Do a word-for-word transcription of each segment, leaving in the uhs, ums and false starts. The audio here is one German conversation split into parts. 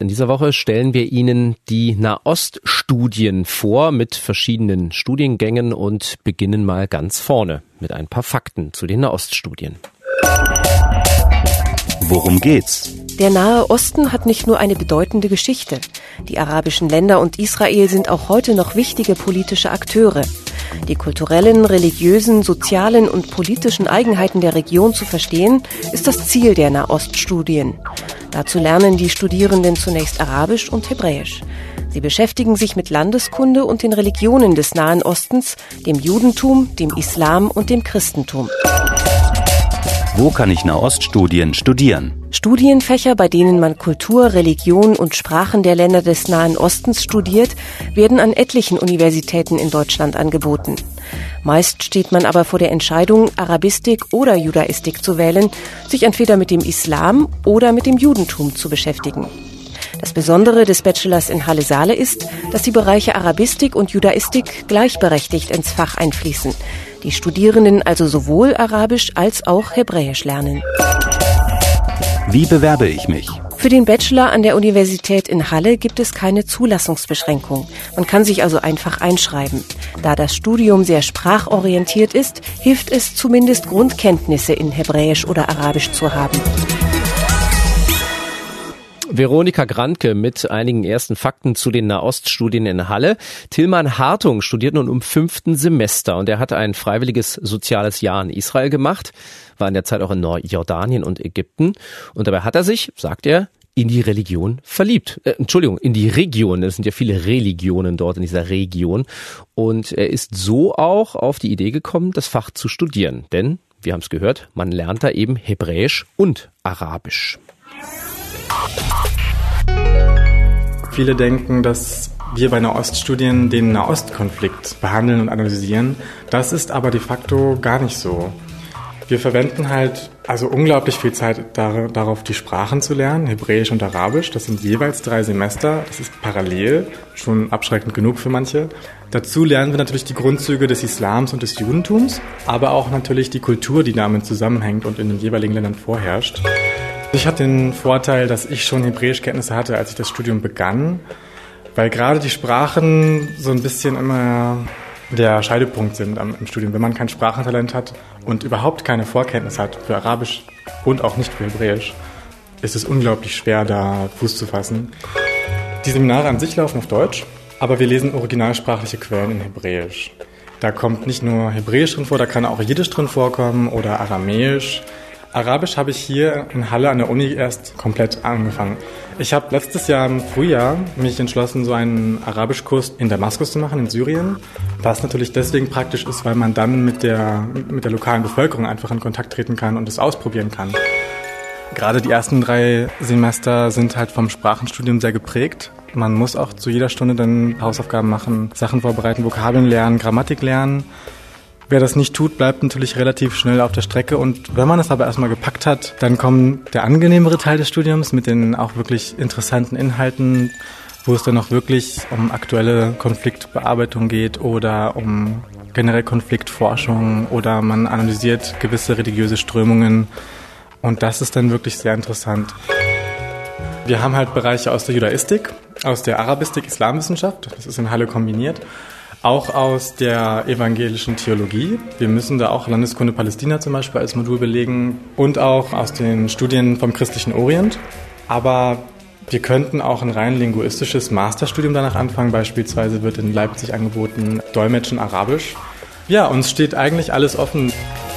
In dieser Woche stellen wir Ihnen die Nahoststudien vor mit verschiedenen Studiengängen und beginnen mal ganz vorne mit ein paar Fakten zu den Nahoststudien. Worum geht's? Der Nahe Osten hat nicht nur eine bedeutende Geschichte. Die arabischen Länder und Israel sind auch heute noch wichtige politische Akteure. Die kulturellen, religiösen, sozialen und politischen Eigenheiten der Region zu verstehen, ist das Ziel der Nahoststudien. Dazu lernen die Studierenden zunächst Arabisch und Hebräisch. Sie beschäftigen sich mit Landeskunde und den Religionen des Nahen Ostens, dem Judentum, dem Islam und dem Christentum. Wo kann ich Nahoststudien studieren? Studienfächer, bei denen man Kultur, Religion und Sprachen der Länder des Nahen Ostens studiert, werden an etlichen Universitäten in Deutschland angeboten. Meist steht man aber vor der Entscheidung, Arabistik oder Judaistik zu wählen, sich entweder mit dem Islam oder mit dem Judentum zu beschäftigen. Das Besondere des Bachelors in Halle-Saale ist, dass die Bereiche Arabistik und Judaistik gleichberechtigt ins Fach einfließen. Die Studierenden also sowohl Arabisch als auch Hebräisch lernen. Wie bewerbe ich mich? Für den Bachelor an der Universität in Halle gibt es keine Zulassungsbeschränkung. Man kann sich also einfach einschreiben. Da das Studium sehr sprachorientiert ist, hilft es zumindest Grundkenntnisse in Hebräisch oder Arabisch zu haben. Veronika Grandke mit einigen ersten Fakten zu den Nahoststudien in Halle. Tilman Hartung studiert nun im fünften Semester und er hat ein freiwilliges soziales Jahr in Israel gemacht, war in der Zeit auch in Nordjordanien und Ägypten und dabei hat er sich, sagt er, in die Religion verliebt. Äh, Entschuldigung, in die Region. Es sind ja viele Religionen dort in dieser Region und er ist so auch auf die Idee gekommen, das Fach zu studieren, denn, wir haben es gehört, man lernt da eben Hebräisch und Arabisch. Viele denken, dass wir bei Nahoststudien den Nahostkonflikt behandeln und analysieren. Das ist aber de facto gar nicht so. Wir verwenden halt also unglaublich viel Zeit dar- darauf, die Sprachen zu lernen, Hebräisch und Arabisch. Das sind jeweils drei Semester. Das ist parallel, schon abschreckend genug für manche. Dazu lernen wir natürlich die Grundzüge des Islams und des Judentums, aber auch natürlich die Kultur, die damit zusammenhängt und in den jeweiligen Ländern vorherrscht. Ich hatte den Vorteil, dass ich schon Hebräischkenntnisse hatte, als ich das Studium begann, weil gerade die Sprachen so ein bisschen immer der Scheidepunkt sind im Studium. Wenn man kein Sprachentalent hat und überhaupt keine Vorkenntnis hat für Arabisch und auch nicht für Hebräisch, ist es unglaublich schwer, da Fuß zu fassen. Die Seminare an sich laufen auf Deutsch, aber wir lesen originalsprachliche Quellen in Hebräisch. Da kommt nicht nur Hebräisch drin vor, da kann auch Jiddisch drin vorkommen oder Aramäisch. Arabisch habe ich hier in Halle an der Uni erst komplett angefangen. Ich habe letztes Jahr im Frühjahr mich entschlossen, so einen Arabischkurs in Damaskus zu machen, in Syrien. Was natürlich deswegen praktisch ist, weil man dann mit der, mit der lokalen Bevölkerung einfach in Kontakt treten kann und es ausprobieren kann. Gerade die ersten drei Semester sind halt vom Sprachenstudium sehr geprägt. Man muss auch zu jeder Stunde dann Hausaufgaben machen, Sachen vorbereiten, Vokabeln lernen, Grammatik lernen. Wer das nicht tut, bleibt natürlich relativ schnell auf der Strecke und wenn man es aber erstmal gepackt hat, dann kommt der angenehmere Teil des Studiums mit den auch wirklich interessanten Inhalten, wo es dann auch wirklich um aktuelle Konfliktbearbeitung geht oder um generell Konfliktforschung oder man analysiert gewisse religiöse Strömungen und das ist dann wirklich sehr interessant. Wir haben halt Bereiche aus der Judaistik, aus der Arabistik, Islamwissenschaft, das ist in Halle kombiniert. Auch aus der evangelischen Theologie. Wir müssen da auch Landeskunde Palästina zum Beispiel als Modul belegen und auch aus den Studien vom christlichen Orient. Aber wir könnten auch ein rein linguistisches Masterstudium danach anfangen. Beispielsweise wird in Leipzig angeboten Dolmetschen Arabisch. Ja, uns steht eigentlich alles offen.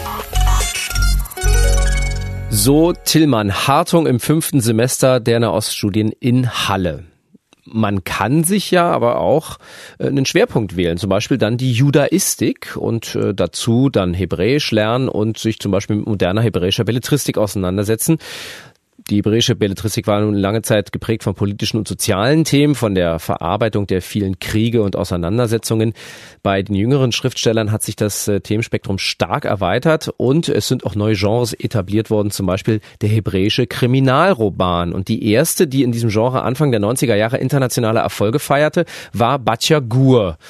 So Tilman Hartung im fünften Semester der Nahoststudien in Halle. Man kann sich ja aber auch äh, einen Schwerpunkt wählen, zum Beispiel dann die Judaistik und äh, dazu dann Hebräisch lernen und sich zum Beispiel mit moderner hebräischer Belletristik auseinandersetzen. Die hebräische Belletristik war nun lange Zeit geprägt von politischen und sozialen Themen, von der Verarbeitung der vielen Kriege und Auseinandersetzungen. Bei den jüngeren Schriftstellern hat sich das Themenspektrum stark erweitert und es sind auch neue Genres etabliert worden, zum Beispiel der hebräische Kriminalroman. Und die erste, die in diesem Genre Anfang der neunziger Jahre internationale Erfolge feierte, war Batya Gur.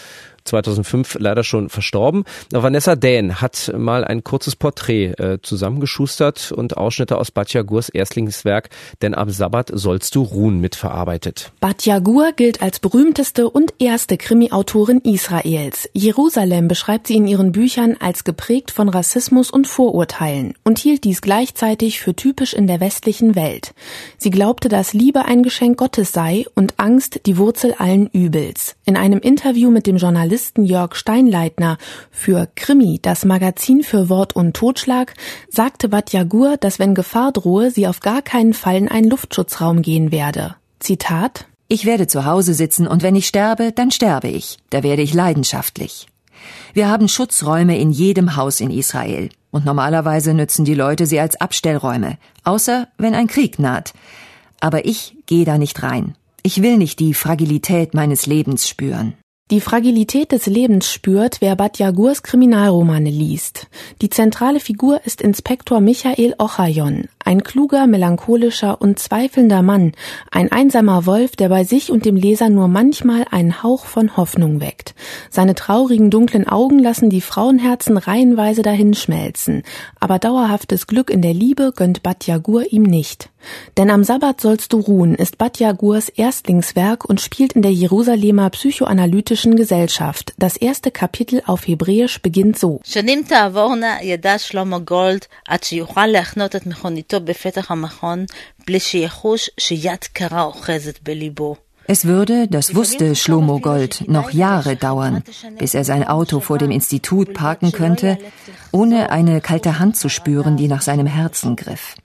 zweitausendfünf leider schon verstorben. Vanessa Dähn hat mal ein kurzes Porträt äh, zusammengeschustert und Ausschnitte aus Bat Yagurs Erstlingswerk Denn am Sabbat sollst du ruhen mitverarbeitet. Bat Yagur gilt als berühmteste und erste Krimi-Autorin Israels. Jerusalem beschreibt sie in ihren Büchern als geprägt von Rassismus und Vorurteilen und hielt dies gleichzeitig für typisch in der westlichen Welt. Sie glaubte, dass Liebe ein Geschenk Gottes sei und Angst die Wurzel allen Übels. In einem Interview mit dem Journalisten Jörg Steinleitner für Krimi, das Magazin für Wort und Totschlag, sagte Bat Yagur, dass wenn Gefahr drohe, sie auf gar keinen Fall in einen Luftschutzraum gehen werde. Zitat: Ich werde zu Hause sitzen und wenn ich sterbe, dann sterbe ich. Da werde ich leidenschaftlich. Wir haben Schutzräume in jedem Haus in Israel. Und normalerweise nützen die Leute sie als Abstellräume. Außer wenn ein Krieg naht. Aber ich gehe da nicht rein. Ich will nicht die Fragilität meines Lebens spüren. Die Fragilität des Lebens spürt, wer Bat Yagurs Kriminalromane liest. Die zentrale Figur ist Inspektor Michael Ochayon, ein kluger, melancholischer und zweifelnder Mann, ein einsamer Wolf, der bei sich und dem Leser nur manchmal einen Hauch von Hoffnung weckt. Seine traurigen, dunklen Augen lassen die Frauenherzen reihenweise dahinschmelzen, aber dauerhaftes Glück in der Liebe gönnt Bat Yagur ihm nicht. Denn am Sabbat sollst du ruhen ist Bat Yagurs Erstlingswerk und spielt in der Jerusalemer Psychoanalytischen Gesellschaft. Das erste Kapitel auf Hebräisch beginnt so. שנים תעבורנה ידע שלמה גולד עד שיוכל להחנות את מכוניתו בפתח המכון בלי שיחוש שיד קרה אוחזת בליבו. Es würde, das wusste Shlomo Gold, noch Jahre dauern, bis er sein Auto vor dem Institut parken könnte, ohne eine kalte Hand zu spüren, die nach seinem Herzen griff.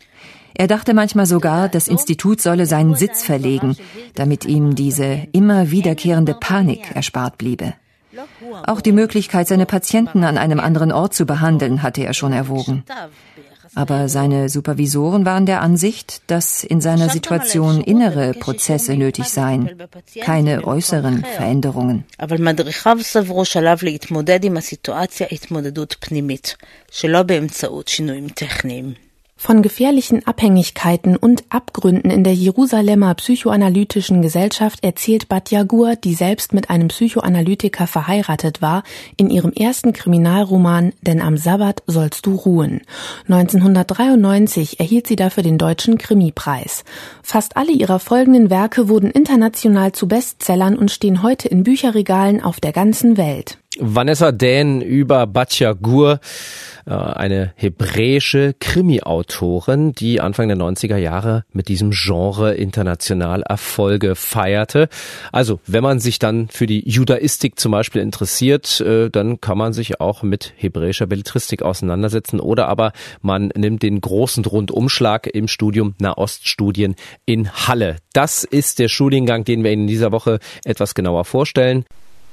Er dachte manchmal sogar, das Institut solle seinen Sitz verlegen, damit ihm diese immer wiederkehrende Panik erspart bliebe. Auch die Möglichkeit, seine Patienten an einem anderen Ort zu behandeln, hatte er schon erwogen. Aber seine Supervisoren waren der Ansicht, dass in seiner Situation innere Prozesse nötig seien, keine äußeren Veränderungen. אבל מדריכיו סברו שעליו להתמודד עם הסיטואציה התמודדות פנימית, שלא באמצעות שינויים טכניים. Von gefährlichen Abhängigkeiten und Abgründen in der Jerusalemer Psychoanalytischen Gesellschaft erzählt Bat Yagur, die selbst mit einem Psychoanalytiker verheiratet war, in ihrem ersten Kriminalroman Denn am Sabbat sollst du ruhen. neunzehnhundertdreiundneunzig erhielt sie dafür den Deutschen Krimipreis. Fast alle ihrer folgenden Werke wurden international zu Bestsellern und stehen heute in Bücherregalen auf der ganzen Welt. Vanessa Dähn über Bat Yagur, eine hebräische Krimi-Autorin, die Anfang der neunziger Jahre mit diesem Genre international Erfolge feierte. Also, wenn man sich dann für die Judaistik zum Beispiel interessiert, dann kann man sich auch mit hebräischer Belletristik auseinandersetzen oder aber man nimmt den großen Rundumschlag im Studium Nahoststudien in Halle. Das ist der Studiengang, den wir Ihnen in dieser Woche etwas genauer vorstellen.